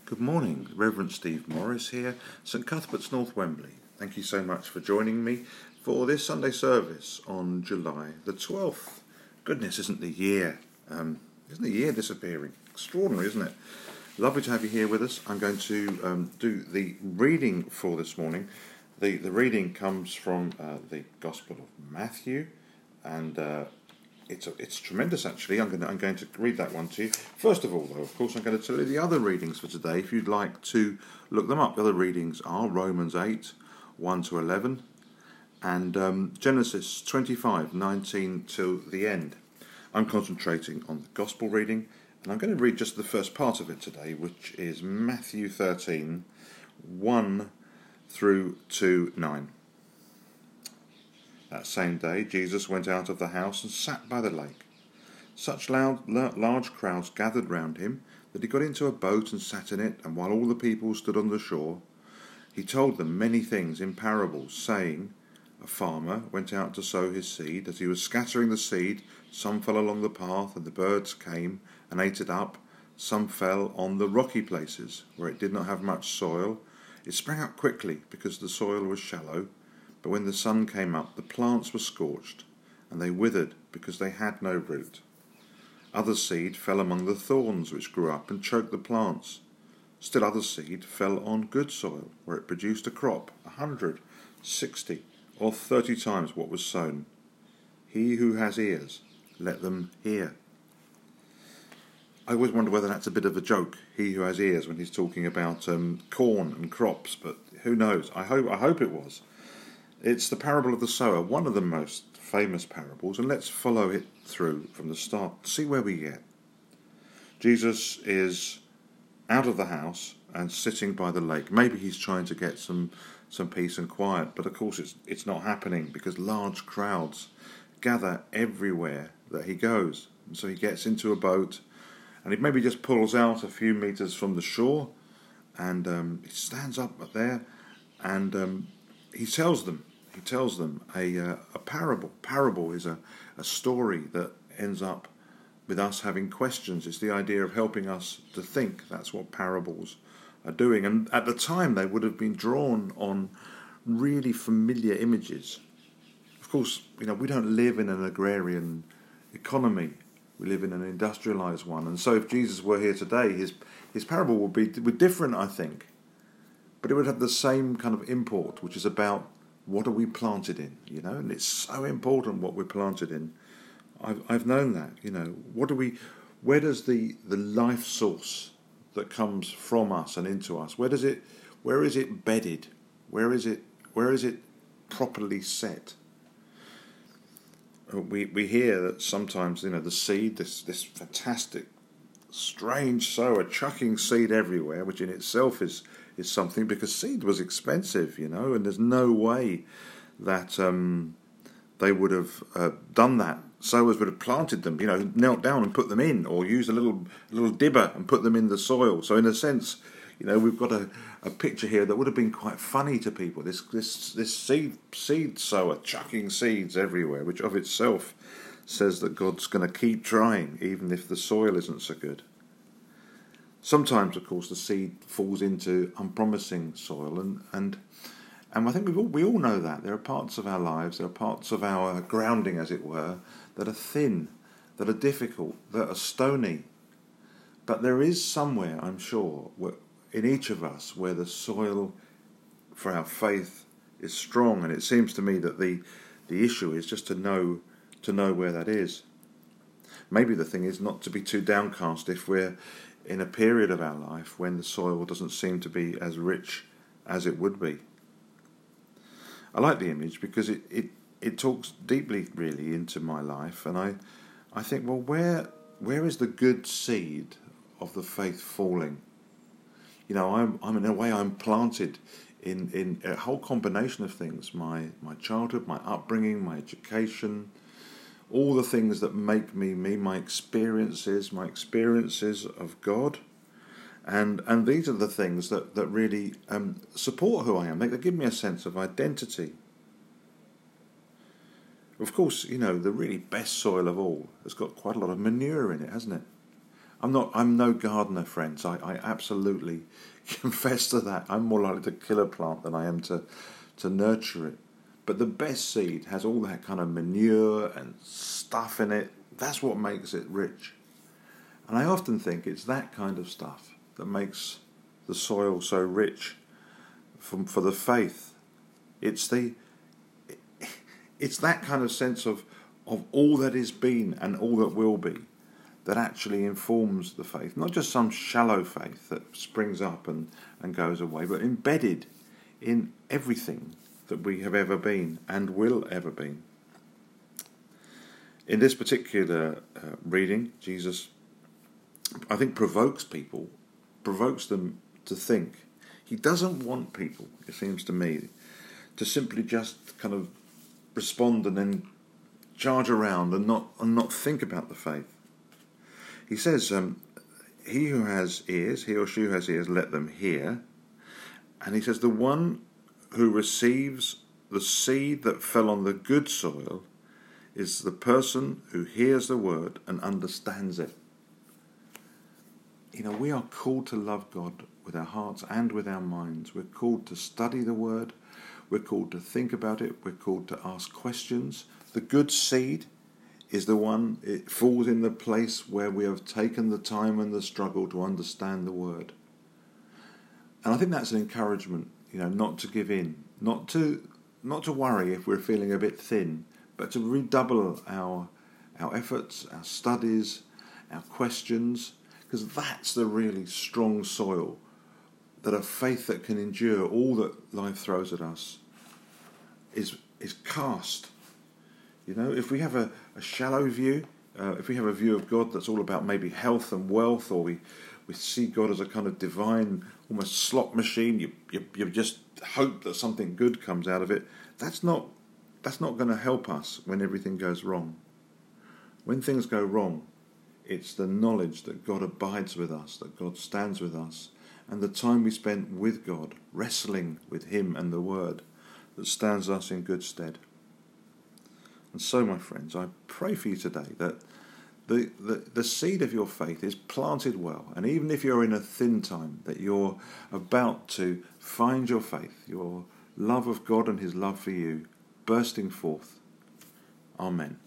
Good morning, Reverend Steve Morris here, St Cuthbert's, North Wembley. Thank you so much for joining me for this Sunday service on July the 12th. Goodness, isn't the year disappearing? Extraordinary, isn't it? Lovely to have you here with us. I'm going to do the reading for this morning. The reading comes from the Gospel of Matthew, and it's tremendous, actually. I'm going to read that one to you. First of all, though, of course, I'm going to tell you the other readings for today, if you'd like to look them up. The other readings are Romans 8, 1 to 11, and Genesis 25, 19 till the end. I'm concentrating on the Gospel reading, and I'm going to read just the first part of it today, which is Matthew 13, 1 through to 9. That same day, Jesus went out of the house and sat by the lake. Such large crowds gathered round him that he got into a boat and sat in it, and while all the people stood on the shore, he told them many things in parables, saying, a farmer went out to sow his seed. As he was scattering the seed, some fell along the path, and the birds came and ate it up. Some fell on the rocky places, where it did not have much soil. It sprang up quickly, because the soil was shallow. But when the sun came up, the plants were scorched, and they withered, because they had no root. Other seed fell among the thorns, which grew up and choked the plants. Still other seed fell on good soil, where it produced a crop, 100, 60, or 30 times what was sown. He who has ears, let them hear. I always wonder whether that's a bit of a joke, he who has ears, when he's talking about corn and crops, but who knows? I hope it was. It's the parable of the sower, one of the most famous parables, and let's follow it through from the start, see where we get. Jesus is out of the house and sitting by the lake. Maybe he's trying to get some peace and quiet, but of course it's not happening, because large crowds gather everywhere that he goes. And so he gets into a boat, and he maybe just pulls out a few meters from the shore, and he stands up there, and he tells them a parable. Parable is a story that ends up with us having questions. It's the idea of helping us to think. That's what parables are doing. And at the time, they would have been drawn on really familiar images. Of course, we don't live in an agrarian economy. We live in an industrialized one. And so if Jesus were here today, his parable would be different, I think. But it would have the same kind of import, which is about what are we planted in, and it's so important what we're planted in. I've known that, where does the life source that comes from us and into us, where is it bedded? Where is it properly set? We hear that sometimes, the seed, this fantastic, strange sower chucking seed everywhere, which in itself is something, because seed was expensive, and there's no way that they would have done that. Sowers would have planted them, knelt down and put them in, or used a little dibber and put them in the soil. So in a sense, we've got a picture here that would have been quite funny to people. This seed sower chucking seeds everywhere, which of itself says that God's going to keep trying, even if the soil isn't so good. Sometimes, of course, the seed falls into unpromising soil, and I think we all know that. There are parts of our lives, there are parts of our grounding, as it were, that are thin, that are difficult, that are stony. But there is somewhere, I'm sure, in each of us, where the soil for our faith is strong, and it seems to me that the issue is just to know where that is. Maybe the thing is not to be too downcast if we're in a period of our life when the soil doesn't seem to be as rich as it would be. I like the image because it talks deeply, really, into my life, and I think, well, where is the good seed of the faith falling? I'm in a way, I'm planted in a whole combination of things: my childhood, my upbringing, my education, all the things that make me, my experiences of God. And these are the things that really support who I am. They give me a sense of identity. Of course, the really best soil of all has got quite a lot of manure in it, hasn't it? I'm no gardener, friends. I absolutely confess to that. I'm more likely to kill a plant than I am to nurture it. But the best seed has all that kind of manure and stuff in it. That's what makes it rich. And I often think it's that kind of stuff that makes the soil so rich for the faith. It's that kind of sense of all that is been and all that will be that actually informs the faith. Not just some shallow faith that springs up and goes away, but embedded in everything that we have ever been and will ever be. In this particular reading, Jesus, I think, provokes them to think. He doesn't want people, it seems to me, to simply just kind of respond and then charge around and not think about the faith. He says, he who has ears, he or she who has ears, let them hear. And he says, the one who receives the seed that fell on the good soil is the person who hears the word and understands it. You know, we are called to love God with our hearts and with our minds. We're called to study the word. We're called to think about it. We're called to ask questions. The good seed is the one, it falls in the place where we have taken the time and the struggle to understand the word. And I think that's an encouragement, you know, not to give in, not to worry if we're feeling a bit thin, but to redouble our efforts, our studies, our questions, because that's the really strong soil, that a faith that can endure all that life throws at us is cast. You know, if we have a shallow view, if we have a view of God that's all about maybe health and wealth, or we see God as a kind of divine, almost slot machine, you just hope that something good comes out of it, that's not going to help us when everything goes wrong. When things go wrong, it's the knowledge that God abides with us, that God stands with us, and the time we spent with God, wrestling with Him and the Word, that stands us in good stead. And so, my friends, I pray for you today that the seed of your faith is planted well, and even if you're in a thin time, that you're about to find your faith, your love of God and His love for you, bursting forth. Amen.